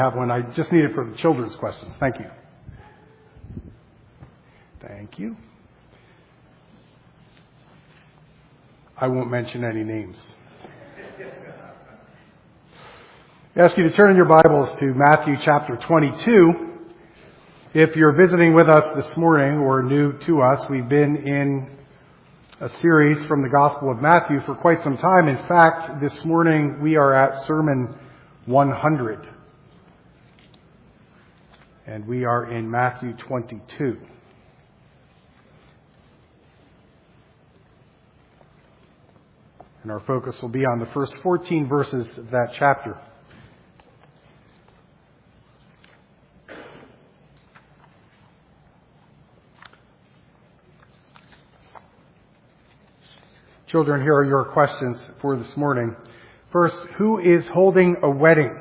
Have one. I just need it for the children's questions. Thank you. Thank you. I won't mention any names. I ask you to turn in your Bibles to Matthew chapter 22. If you're visiting with us this morning or new to us, we've been in a series from the Gospel of Matthew for quite some time. In fact, this morning we are at Sermon 100. And we are in Matthew 22. And our focus will be on the first 14 verses of that chapter. Children, here are your questions for this morning. First, who is holding a wedding?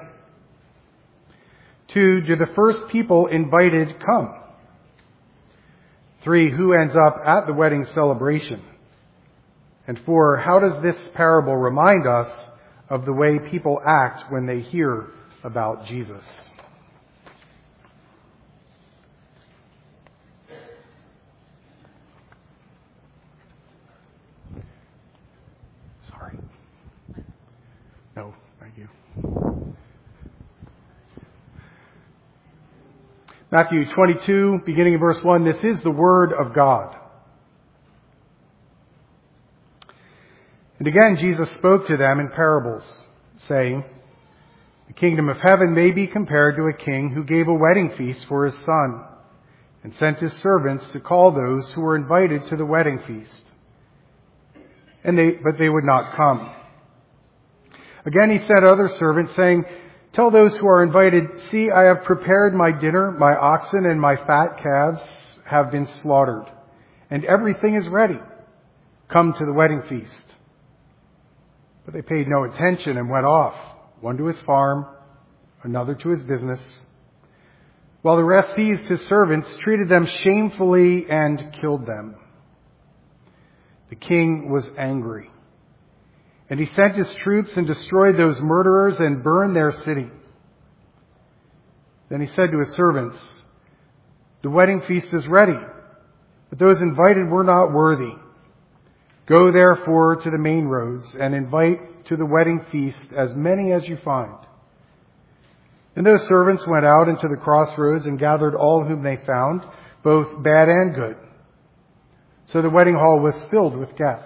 2, do the first people invited come? 3, who ends up at the wedding celebration? And 4, how does this parable remind us of the way people act when they hear about Jesus? Sorry. No, thank you. Matthew 22, beginning in verse 1, this is the word of God. And again, Jesus spoke to them in parables, saying, the kingdom of heaven may be compared to a king who gave a wedding feast for his son, and sent his servants to call those who were invited to the wedding feast. But they would not come. Again, he sent other servants, saying, tell those who are invited, see, I have prepared my dinner, my oxen and my fat calves have been slaughtered, and everything is ready. Come to the wedding feast. But they paid no attention and went off, one to his farm, another to his business, while the rest seized his servants, treated them shamefully, and killed them. The king was angry. And he sent his troops and destroyed those murderers and burned their city. Then he said to his servants, the wedding feast is ready, but those invited were not worthy. Go therefore to the main roads and invite to the wedding feast as many as you find. And those servants went out into the crossroads and gathered all whom they found, both bad and good. So the wedding hall was filled with guests.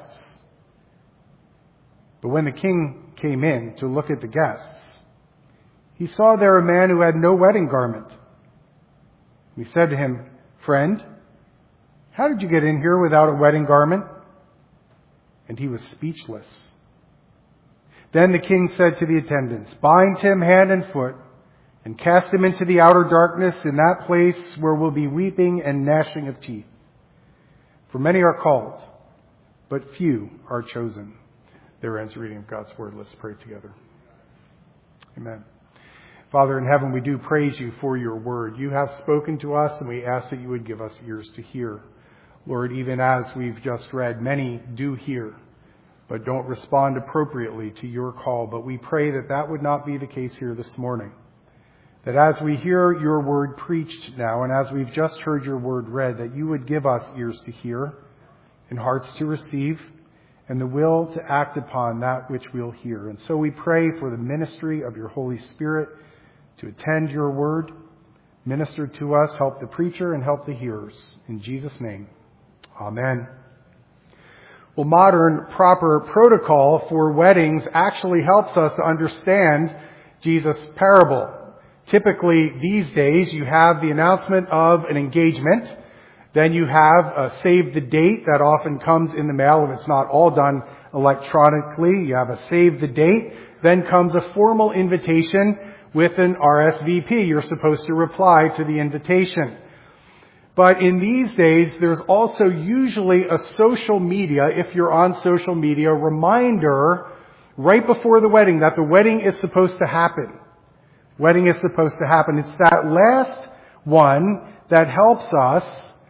But when the king came in to look at the guests, he saw there a man who had no wedding garment. He said to him, friend, how did you get in here without a wedding garment? And he was speechless. Then the king said to the attendants, bind him hand and foot and cast him into the outer darkness, in that place where will be weeping and gnashing of teeth. For many are called, but few are chosen. There ends the reading of God's word. Let's pray together. Amen. Father in heaven, we do praise you for your word. You have spoken to us, and we ask that you would give us ears to hear. Lord, even as we've just read, many do hear, but don't respond appropriately to your call. But we pray that that would not be the case here this morning. That as we hear your word preached now, and as we've just heard your word read, that you would give us ears to hear and hearts to receive, and the will to act upon that which we'll hear. And so we pray for the ministry of your Holy Spirit to attend your word, minister to us, help the preacher and help the hearers. In Jesus' name, amen. Well, modern proper protocol for weddings actually helps us to understand Jesus' parable. Typically, these days, you have the announcement of an engagement. Then you have a save the date that often comes in the mail if it's not all done electronically. You have a save the date. Then comes a formal invitation with an RSVP. You're supposed to reply to the invitation. But in these days, there's also usually a social media, if you're on social media, reminder right before the wedding that the wedding is supposed to happen. Wedding is supposed to happen. It's that last one that helps us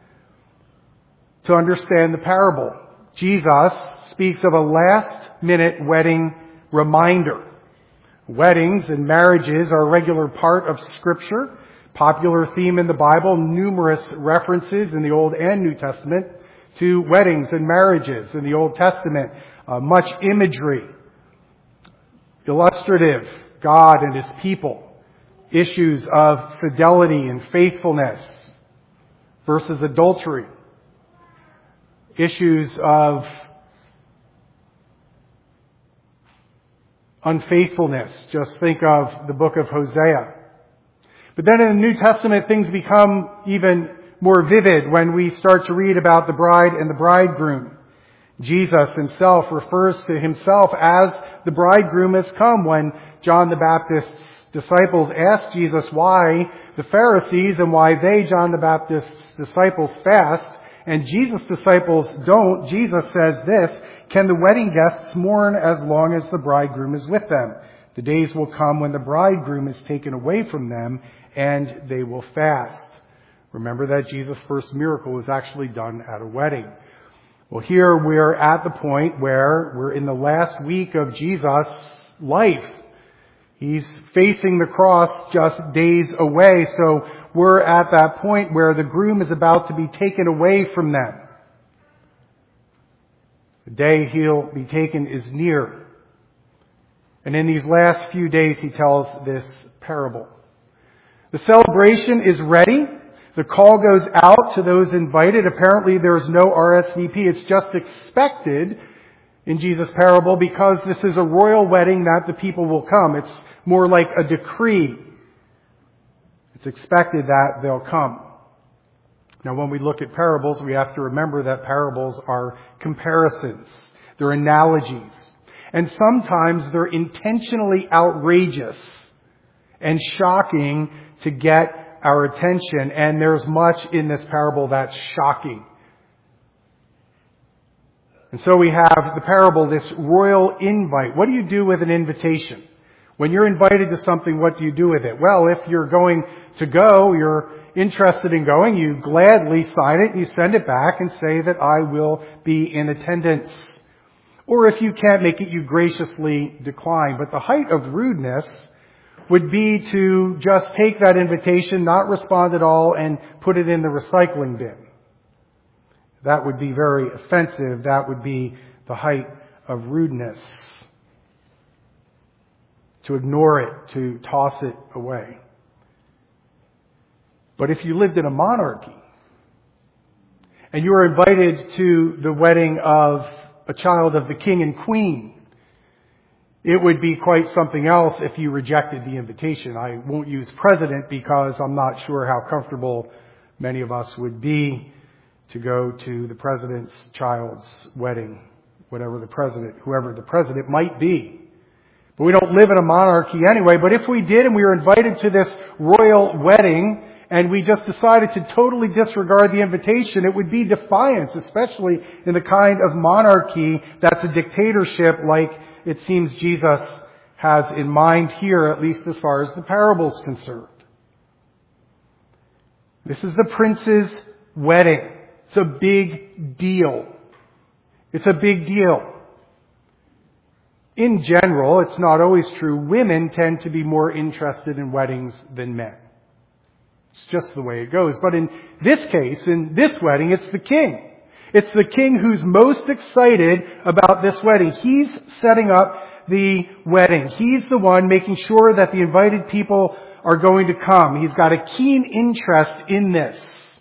to understand the parable. Jesus speaks of a last-minute wedding reminder. Weddings and marriages are a regular part of Scripture, popular theme in the Bible, numerous references in the Old and New Testament to weddings and marriages. In the Old Testament, much imagery, illustrative, God and His people, issues of fidelity and faithfulness versus adultery, issues of unfaithfulness. Just think of the book of Hosea. But then in the New Testament, things become even more vivid when we start to read about the bride and the bridegroom. Jesus Himself refers to Himself as the bridegroom has come. When John the Baptist's disciples asked Jesus why the Pharisees and why they, John the Baptist's disciples, fast, and Jesus' disciples don't, Jesus says this, "Can the wedding guests mourn as long as the bridegroom is with them? The days will come when the bridegroom is taken away from them, and they will fast." Remember that Jesus' first miracle was actually done at a wedding. Well, here we're at the point where we're in the last week of Jesus' life. He's facing the cross just days away, so we're at that point where the groom is about to be taken away from them. The day He'll be taken is near. And in these last few days, He tells this parable. The celebration is ready. The call goes out to those invited. Apparently there's no RSVP. It's just expected in Jesus' parable because this is a royal wedding that the people will come. It's more like a decree. It's expected that they'll come. Now, when we look at parables, we have to remember that parables are comparisons. They're analogies. And sometimes they're intentionally outrageous and shocking to get our attention. And there's much in this parable that's shocking. And so we have the parable, this royal invite. What do you do with an invitation? When you're invited to something, what do you do with it? Well, if you're going to go, you're interested in going, you gladly sign it, you send it back and say that I will be in attendance. Or if you can't make it, you graciously decline. But the height of rudeness would be to just take that invitation, not respond at all, and put it in the recycling bin. That would be very offensive. That would be the height of rudeness. To ignore it, to toss it away. But if you lived in a monarchy and you were invited to the wedding of a child of the king and queen, it would be quite something else if you rejected the invitation. I won't use president because I'm not sure how comfortable many of us would be to go to the president's child's wedding, whoever the president might be. But we don't live in a monarchy anyway. But if we did and we were invited to this royal wedding and we just decided to totally disregard the invitation, it would be defiance, especially in the kind of monarchy that's a dictatorship like it seems Jesus has in mind here, at least as far as the parable's concerned. This is the prince's wedding. It's a big deal. It's a big deal. In general, it's not always true, women tend to be more interested in weddings than men. It's just the way it goes. But in this case, in this wedding, it's the king. It's the king who's most excited about this wedding. He's setting up the wedding. He's the one making sure that the invited people are going to come. He's got a keen interest in this.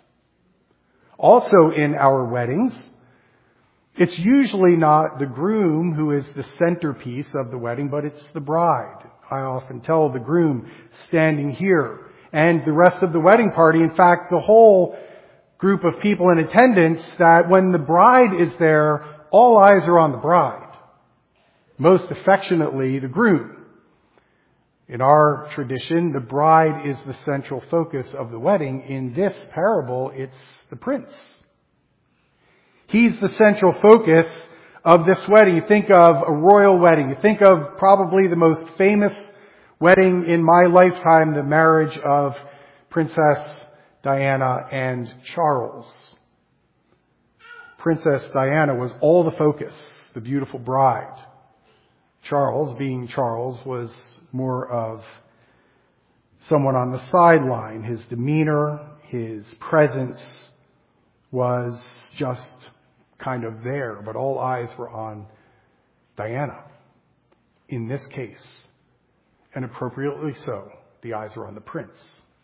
Also in our weddings, it's usually not the groom who is the centerpiece of the wedding, but it's the bride. I often tell the groom standing here and the rest of the wedding party, in fact, the whole group of people in attendance, that when the bride is there, all eyes are on the bride. Most affectionately, the groom. In our tradition, the bride is the central focus of the wedding. In this parable, it's the prince. He's the central focus of this wedding. You think of a royal wedding. You think of probably the most famous wedding in my lifetime, the marriage of Princess Diana and Charles. Princess Diana was all the focus, the beautiful bride. Charles, being Charles, was more of someone on the sideline. His demeanor, his presence was just kind of there, but all eyes were on Diana in this case. And appropriately so, the eyes are on the prince.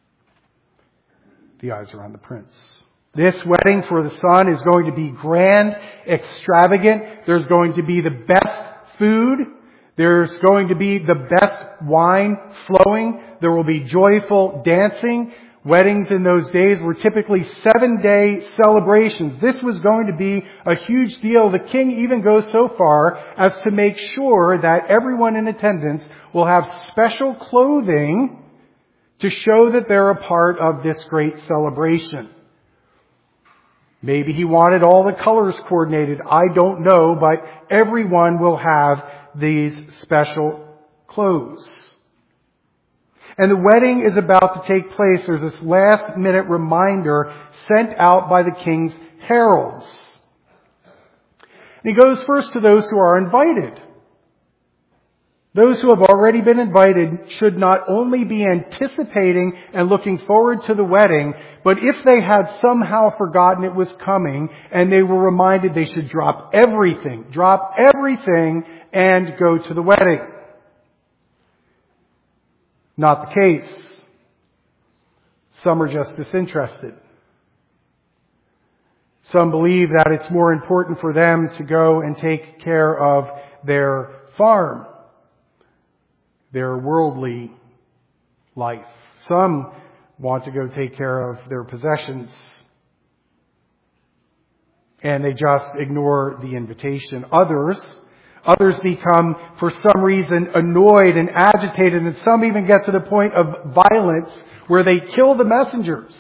The eyes are on the prince. This wedding for the son is going to be grand, extravagant. There's going to be the best food. There's going to be the best wine flowing. There will be joyful dancing. Weddings in those days were typically 7-day celebrations. This was going to be a huge deal. The king even goes so far as to make sure that everyone in attendance will have special clothing to show that they're a part of this great celebration. Maybe he wanted all the colors coordinated. I don't know, but everyone will have these special clothes. And the wedding is about to take place. There's this last minute reminder sent out by the king's heralds. And he goes first to those who are invited. Those who have already been invited should not only be anticipating and looking forward to the wedding, but if they had somehow forgotten it was coming and they were reminded they should drop everything and go to the wedding. Not the case. Some are just disinterested. Some believe that it's more important for them to go and take care of their farm, their worldly life. Some want to go take care of their possessions, and they just ignore the invitation. Others become, for some reason, annoyed and agitated, and some even get to the point of violence where they kill the messengers.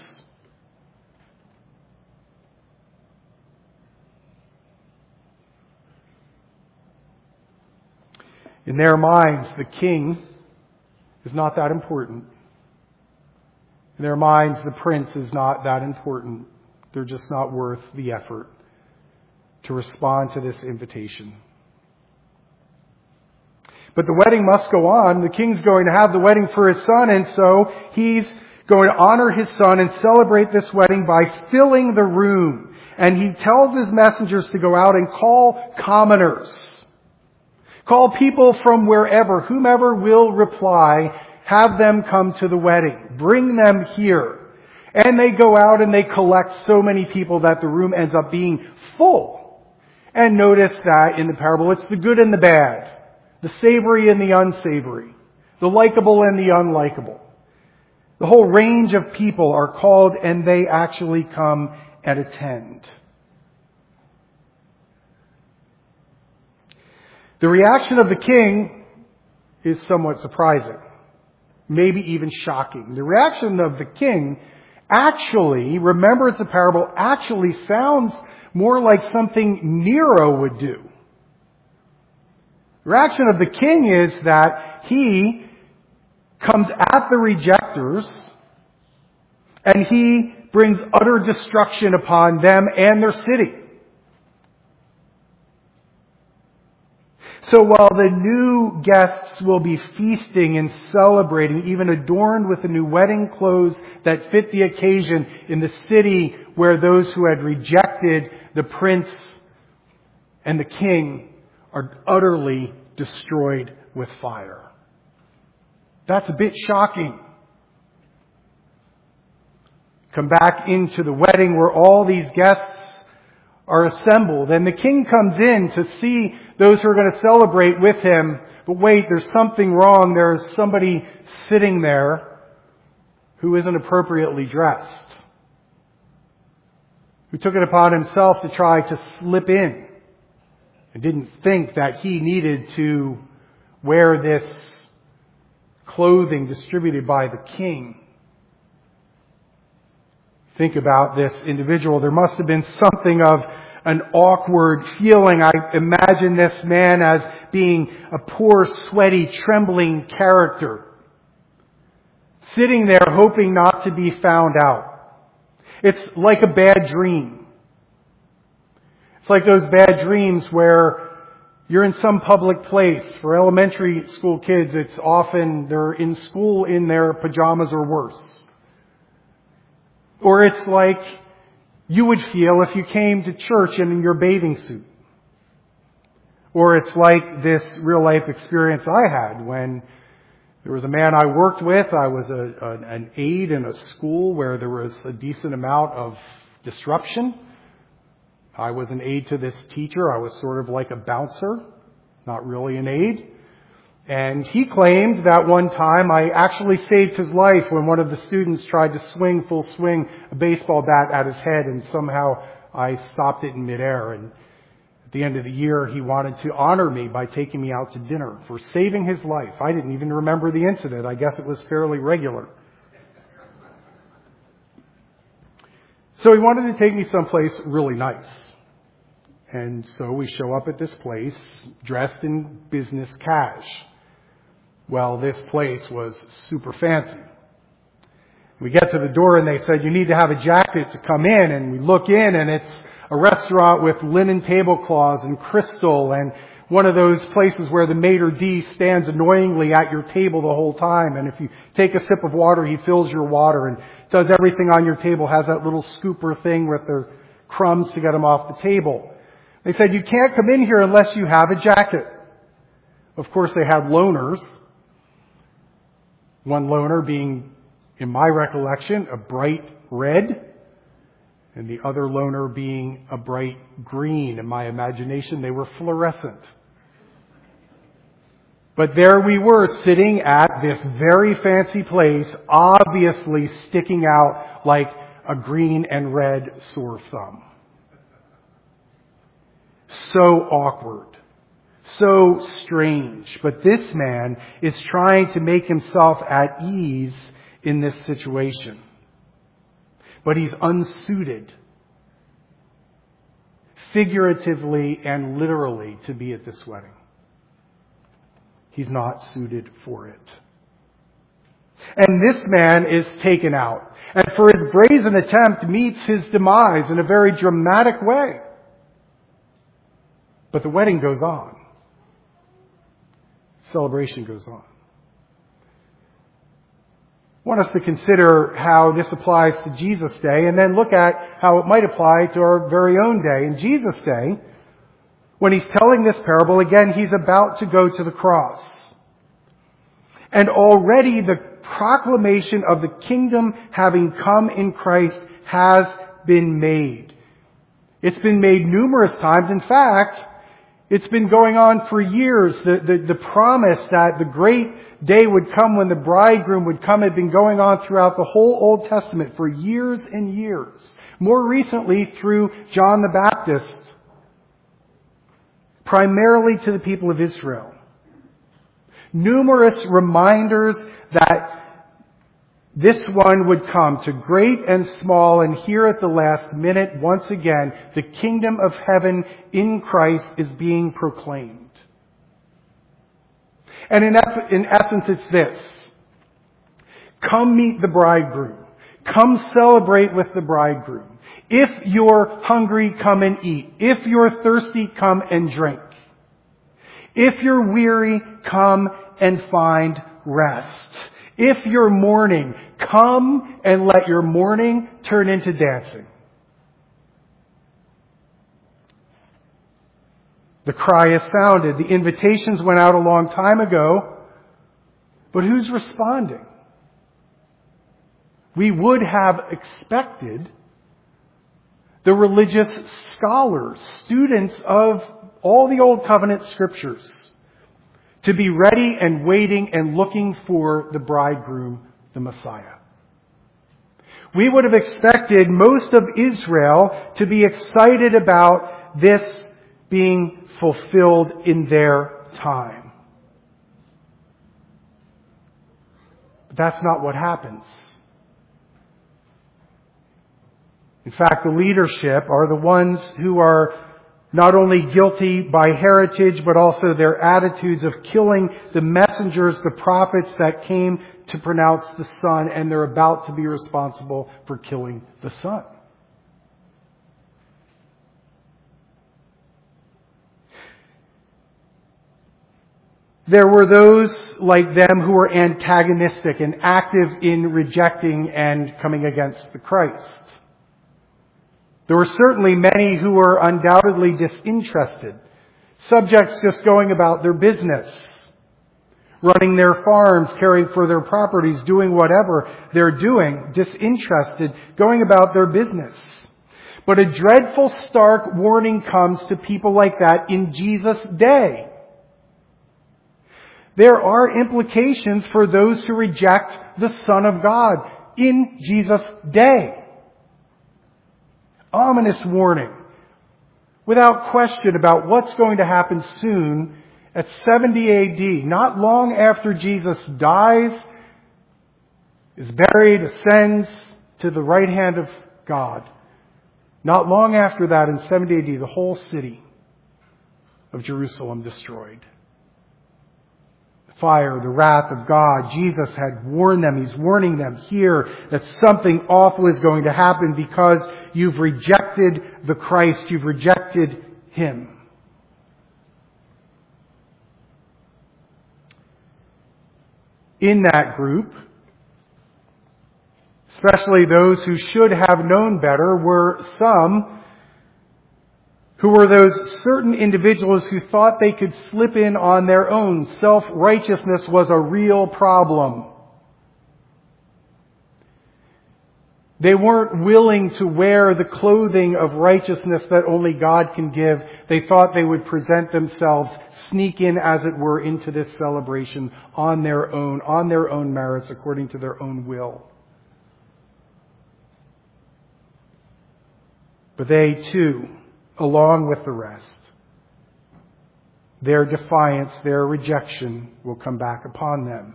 In their minds, the king is not that important. In their minds, the prince is not that important. They're just not worth the effort to respond to this invitation. But the wedding must go on. The king's going to have the wedding for his son, and so he's going to honor his son and celebrate this wedding by filling the room. And he tells his messengers to go out and call commoners. Call people from wherever, whomever will reply, have them come to the wedding. Bring them here. And they go out and they collect so many people that the room ends up being full. And notice that in the parable, it's the good and the bad. The savory and the unsavory. The likable and the unlikable. The whole range of people are called and they actually come and attend. The reaction of the king is somewhat surprising. Maybe even shocking. The reaction of the king actually, remember it's a parable, actually sounds more like something Nero would do. The reaction of the king is that he comes at the rejectors and he brings utter destruction upon them and their city. So while the new guests will be feasting and celebrating, even adorned with the new wedding clothes that fit the occasion in the city where those who had rejected the prince and the king are utterly destroyed with fire. That's a bit shocking. Come back into the wedding where all these guests are assembled, and the king comes in to see those who are going to celebrate with him. But wait, there's something wrong. There's somebody sitting there who isn't appropriately dressed, who took it upon himself to try to slip in and didn't think that he needed to wear this clothing distributed by the king. Think about this individual. There must have been something of an awkward feeling. I imagine this man as being a poor, sweaty, trembling character, sitting there hoping not to be found out. It's like a bad dream. It's like those bad dreams where You're in some public place. For elementary school kids, it's often they're in school in their pajamas or worse. Or it's like you would feel if you came to church in your bathing suit. Or it's like this real life experience I had when there was a man I worked with. I was an aide in a school where there was a decent amount of disruption. I was an aide to this teacher. I was sort of like a bouncer, not really an aide. And he claimed that one time I actually saved his life when one of the students tried to swing full swing a baseball bat at his head, and somehow I stopped it in midair. And at the end of the year, he wanted to honor me by taking me out to dinner for saving his life. I didn't even remember the incident. I guess it was fairly regular. So he wanted to take me someplace really nice. And so we show up at this place dressed in business cash. Well, this place was super fancy. We get to the door and they said, you need to have a jacket to come in. And we look in and it's a restaurant with linen tablecloths and crystal, and one of those places where the maitre d' stands annoyingly at your table the whole time. And if you take a sip of water, he fills your water and does everything on your table, has that little scooper thing with the crumbs to get them off the table. They said, you can't come in here unless you have a jacket. Of course, they had loaners. One loaner being, in my recollection, a bright red, and the other loaner being a bright green. In my imagination, they were fluorescent. But there we were, sitting at this very fancy place, obviously sticking out like a green and red sore thumb. So awkward. So strange. But this man is trying to make himself at ease in this situation. But he's unsuited, figuratively and literally, to be at this wedding. He's not suited for it. And this man is taken out, and for his brazen attempt meets his demise in a very dramatic way. But the wedding goes on. Celebration goes on. I want us to consider how this applies to Jesus' day, and then look at how it might apply to our very own day. In Jesus' day, when he's telling this parable, again, he's about to go to the cross. And already the proclamation of the kingdom having come in Christ has been made. It's been made numerous times. In fact, it's been going on for years. The promise that the great day would come when the bridegroom would come had been going on throughout the whole Old Testament for years and years. More recently through John the Baptist, primarily to the people of Israel. Numerous reminders that this one would come to great and small, and here at the last minute, once again, the kingdom of heaven in Christ is being proclaimed. And in essence, it's this. Come meet the bridegroom. Come celebrate with the bridegroom. If you're hungry, come and eat. If you're thirsty, come and drink. If you're weary, come and find rest. If you're mourning, come and let your mourning turn into dancing. The cry is sounded. The invitations went out a long time ago. But who's responding? We would have expected the religious scholars, students of all the Old Covenant scriptures, to be ready and waiting and looking for the bridegroom, the Messiah. We would have expected most of Israel to be excited about this being fulfilled in their time. But that's not what happens. In fact, the leadership are the ones who are not only guilty by heritage, but also their attitudes of killing the messengers, the prophets that came to pronounce the Son, and they're about to be responsible for killing the Son. there were those like them who were antagonistic and active in rejecting and coming against the Christ. There were certainly many who were undoubtedly disinterested, subjects just going about their business, running their farms, caring for their properties, doing whatever they're doing, disinterested, going about their business. But a dreadful, stark warning comes to people like that in Jesus' day. There are implications for those who reject the Son of God in Jesus' day. Ominous warning, without question, about what's going to happen soon at 70 AD, not long after Jesus dies, is buried, ascends to the right hand of God. Not long after that, in 70 AD, the whole city of Jerusalem destroyed. The fire, the wrath of God. Jesus had warned them. He's warning them here that something awful is going to happen because you've rejected the Christ. You've rejected Him. In that group, especially those who should have known better, were some who were those certain individuals who thought they could slip in on their own. Self-righteousness was a real problem. They weren't willing to wear the clothing of righteousness that only God can give. They thought they would present themselves, sneak in, as it were, into this celebration on their own merits, according to their own will. But they too, along with the rest, their defiance, their rejection will come back upon them.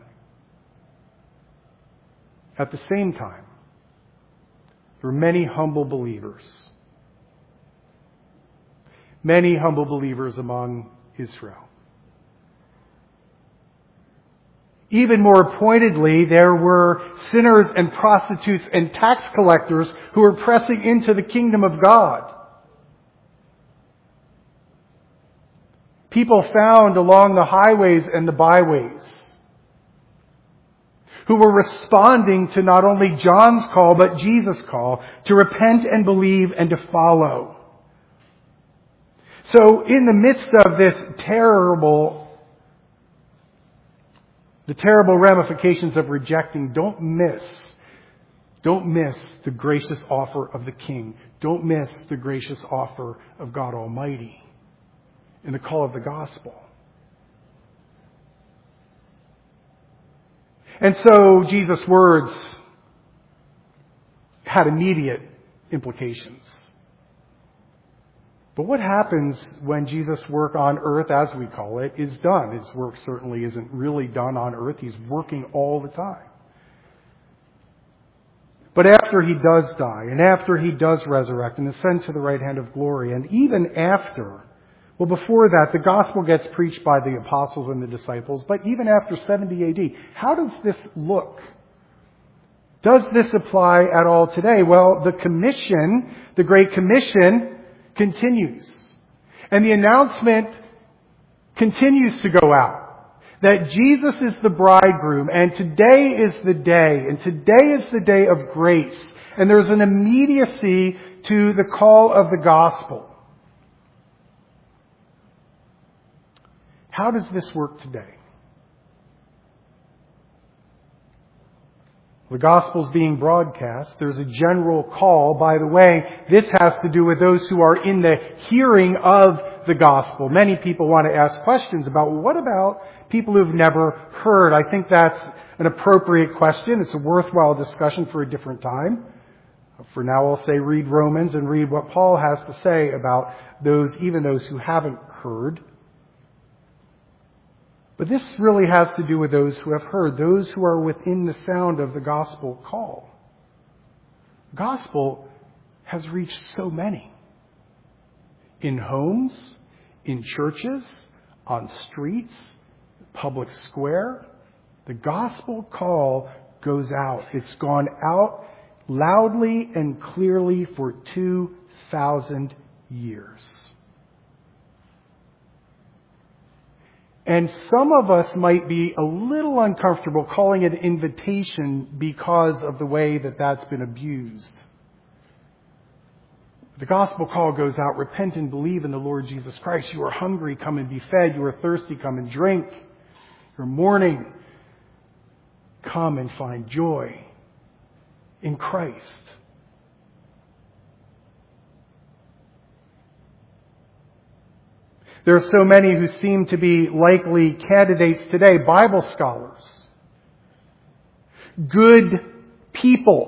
At the same time, there were many humble believers. Many humble believers among Israel. Even more pointedly, there were sinners and prostitutes and tax collectors who were pressing into the kingdom of God. People found along the highways and the byways who were responding to not only John's call, but Jesus' call to repent and believe and to follow. So in the midst of this terrible ramifications of rejecting, don't miss the gracious offer of the King. Don't miss the gracious offer of God Almighty in the call of the gospel. And so Jesus' words had immediate implications. But what happens when Jesus' work on earth, as we call it, is done? His work certainly isn't really done on earth. He's working all the time. But after He does die, and after He does resurrect and ascend to the right hand of glory, and even after, well, before that, the gospel gets preached by the apostles and the disciples, but even after 70 AD, how does this look? Does this apply at all today? Well, the commission, the Great Commission, continues. And the announcement continues to go out that Jesus is the bridegroom, and today is the day, and today is the day of grace. And there's an immediacy to the call of the gospel. How does this work today? The gospel's being broadcast. There's a general call. By the way, this has to do with those who are in the hearing of the gospel. Many people want to ask questions about, well, what about people who've never heard? I think that's an appropriate question. It's a worthwhile discussion for a different time. For now, I'll say read Romans and read what Paul has to say about those, even those who haven't heard. But this really has to do with those who have heard, those who are within the sound of the gospel call. The gospel has reached so many. In homes, in churches, on streets, public square. The gospel call goes out. It's gone out loudly and clearly for 2,000 years. And some of us might be a little uncomfortable calling it an invitation because of the way that that's been abused. The gospel call goes out, repent and believe in the Lord Jesus Christ. You are hungry, come and be fed. You are thirsty, come and drink. You're mourning, come and find joy in Christ. There are so many who seem to be likely candidates today, Bible scholars, good people,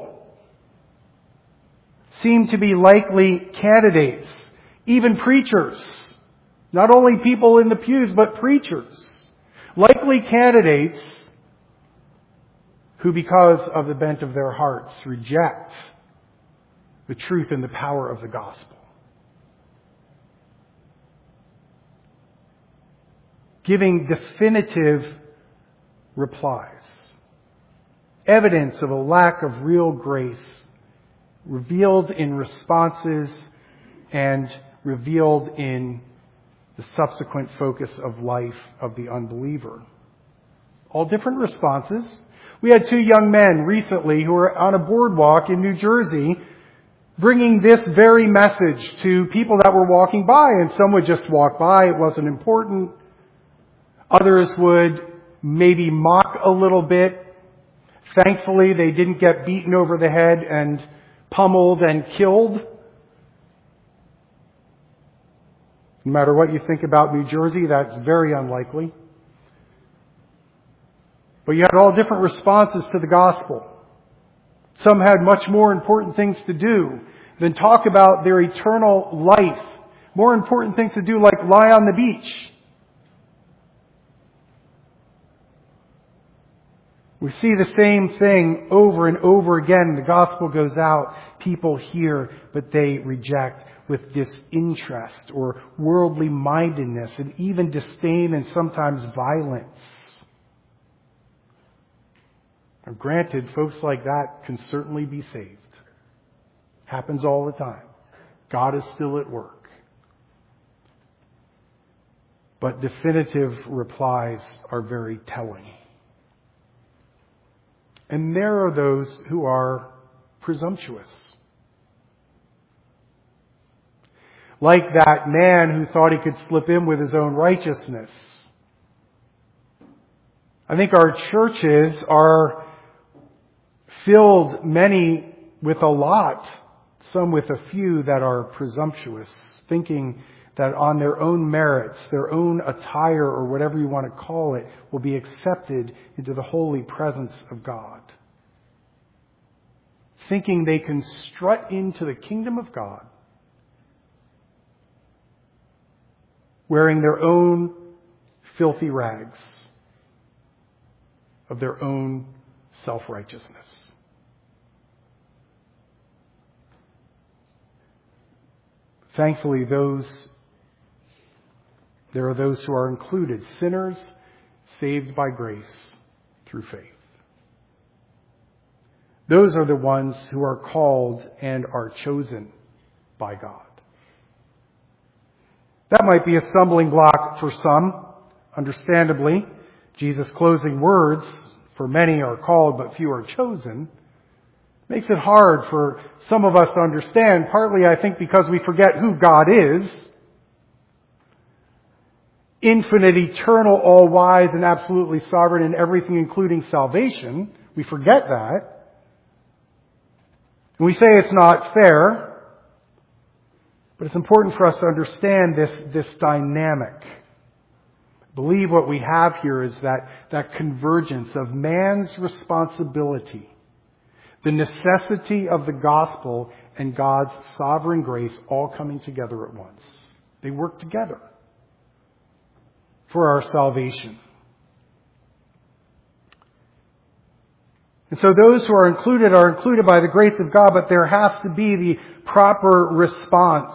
seem to be likely candidates, even preachers, not only people in the pews, but preachers, likely candidates who, because of the bent of their hearts, reject the truth and the power of the gospel. Giving definitive replies, evidence of a lack of real grace, revealed in responses and revealed in the subsequent focus of life of the unbeliever. All different responses. We had 2 young men recently who were on a boardwalk in New Jersey bringing this very message to people that were walking by, and some would just walk by. It wasn't important. Others would maybe mock a little bit. Thankfully, they didn't get beaten over the head and pummeled and killed. No matter what you think about New Jersey, that's very unlikely. But you had all different responses to the gospel. Some had much more important things to do than talk about their eternal life. More important things to do, like lie on the beach. We see the same thing over and over again. The gospel goes out, people hear, but they reject with disinterest or worldly mindedness and even disdain and sometimes violence. Now, granted, folks like that can certainly be saved. Happens all the time. God is still at work. But definitive replies are very telling. And there are those who are presumptuous. Like that man who thought he could slip in with his own righteousness. I think our churches are filled, many with a lot, some with a few that are presumptuous, thinking that on their own merits, their own attire or whatever you want to call it, will be accepted into the holy presence of God. Thinking they can strut into the kingdom of God, wearing their own filthy rags of their own self-righteousness. Thankfully, there are those who are included, sinners saved by grace through faith. Those are the ones who are called and are chosen by God. That might be a stumbling block for some, understandably. Jesus' closing words, for many are called but few are chosen, makes it hard for some of us to understand, partly I think because we forget who God is. Infinite, eternal, all-wise, and absolutely sovereign in everything, including salvation. We forget that. And we say it's not fair, but it's important for us to understand this dynamic. I believe what we have here is that convergence of man's responsibility, the necessity of the gospel, and God's sovereign grace all coming together at once. They work together for our salvation. And so those who are included by the grace of God, but there has to be the proper response.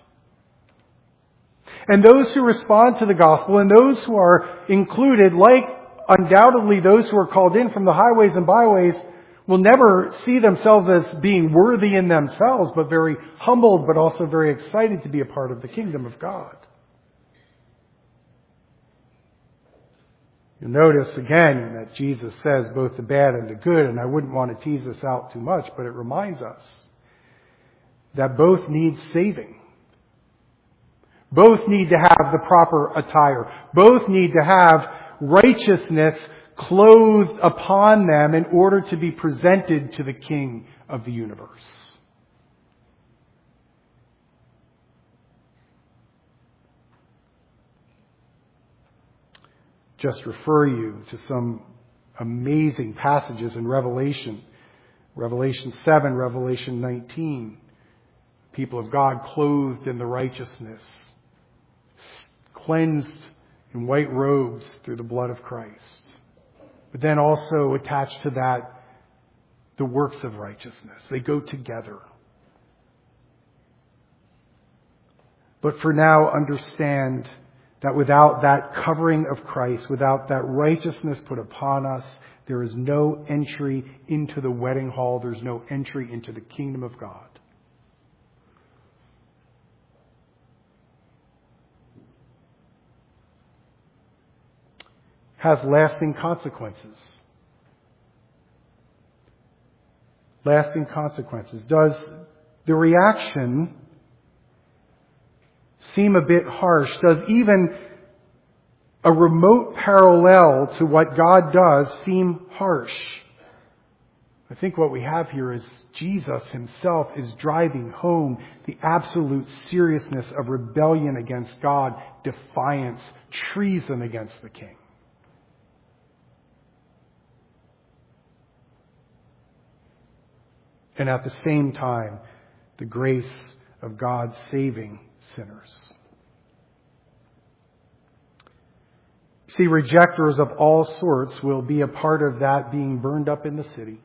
And those who respond to the gospel and those who are included, like undoubtedly those who are called in from the highways and byways, will never see themselves as being worthy in themselves, but very humbled, but also very excited to be a part of the kingdom of God. You'll notice again that Jesus says both the bad and the good, and I wouldn't want to tease this out too much, but it reminds us that both need saving. Both need to have the proper attire. Both need to have righteousness clothed upon them in order to be presented to the King of the universe. Just refer you to some amazing passages in Revelation. Revelation 7, Revelation 19. People of God clothed in the righteousness, cleansed in white robes through the blood of Christ. But then also attached to that, the works of righteousness. They go together. But for now, understand that without that covering of Christ, without that righteousness put upon us, there is no entry into the wedding hall. There's no entry into the kingdom of God. Has lasting consequences. Lasting consequences. Does the reaction seem a bit harsh? Does even a remote parallel to what God does seem harsh? I think what we have here is Jesus himself is driving home the absolute seriousness of rebellion against God, defiance, treason against the King. And at the same time, the grace of God saving sinners. See, rejectors of all sorts will be a part of that being burned up in the city.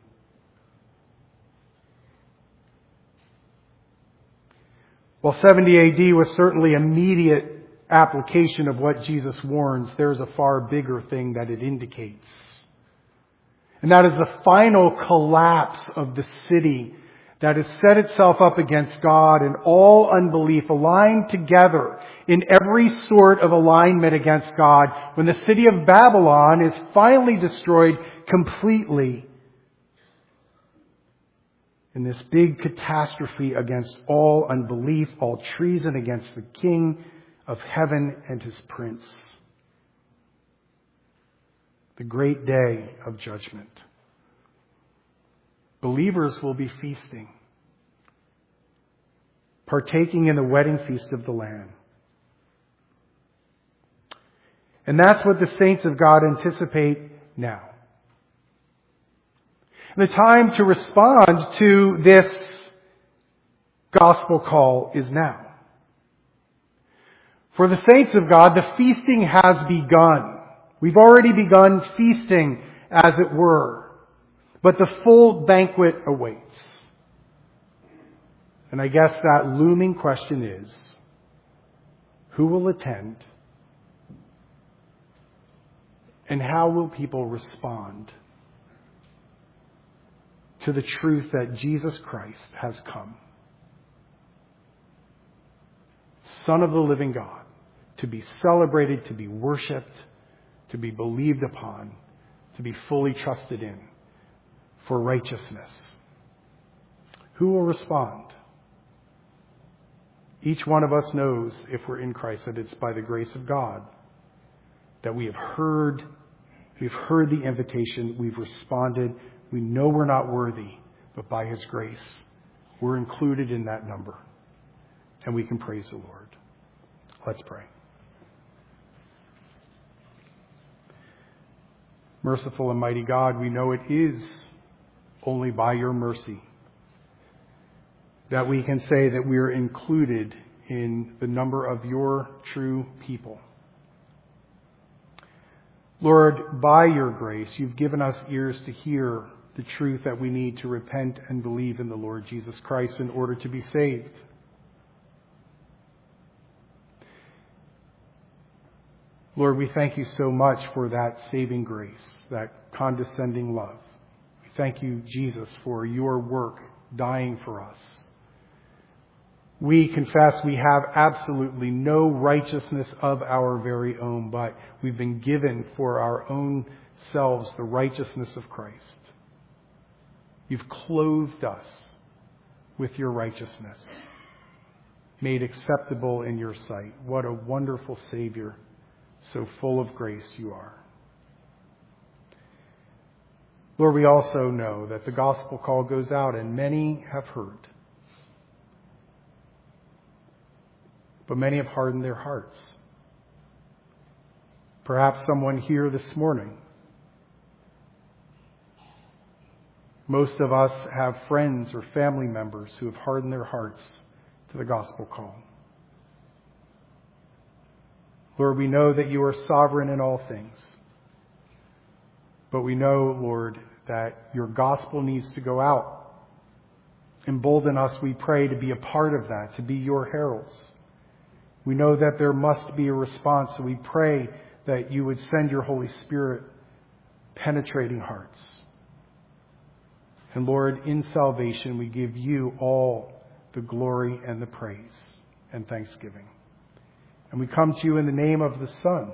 While 70 AD was certainly immediate application of what Jesus warns, there's a far bigger thing that it indicates. And that is the final collapse of the city that has set itself up against God and all unbelief aligned together in every sort of alignment against God when the city of Babylon is finally destroyed completely in this big catastrophe against all unbelief, all treason against the King of heaven and his prince. The great day of judgment. Believers will be feasting, partaking in the wedding feast of the Lamb. And that's what the saints of God anticipate now. And the time to respond to this gospel call is now. For the saints of God, the feasting has begun. We've already begun feasting, as it were. But the full banquet awaits. And I guess that looming question is, who will attend? And how will people respond to the truth that Jesus Christ has come? Son of the living God, to be celebrated, to be worshipped, to be believed upon, to be fully trusted in for righteousness. Who will respond? Each one of us knows, if we're in Christ, that it's by the grace of God that we've heard the invitation, we've responded. We know we're not worthy, but by his grace, we're included in that number. And we can praise the Lord. Let's pray. Merciful and mighty God, we know it is only by your mercy that we can say that we are included in the number of your true people. Lord, by your grace, you've given us ears to hear the truth that we need to repent and believe in the Lord Jesus Christ in order to be saved. Lord, we thank you so much for that saving grace, that condescending love. We thank you, Jesus, for your work dying for us. We confess we have absolutely no righteousness of our very own, but we've been given for our own selves the righteousness of Christ. You've clothed us with your righteousness, made acceptable in your sight. What a wonderful Savior, so full of grace you are. Lord, we also know that the gospel call goes out and many have heard. But many have hardened their hearts. Perhaps someone here this morning. Most of us have friends or family members who have hardened their hearts to the gospel call. Lord, we know that you are sovereign in all things. But we know, Lord, that your gospel needs to go out. Embolden us, we pray, to be a part of that, to be your heralds. We know that there must be a response, so we pray that you would send your Holy Spirit penetrating hearts. And Lord, in salvation, we give you all the glory and the praise and thanksgiving. And we come to you in the name of the Son,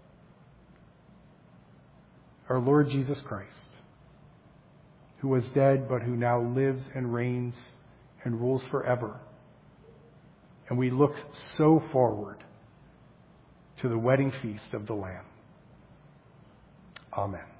our Lord Jesus Christ, who was dead but who now lives and reigns and rules forever. And we look so forward to the wedding feast of the Lamb. Amen.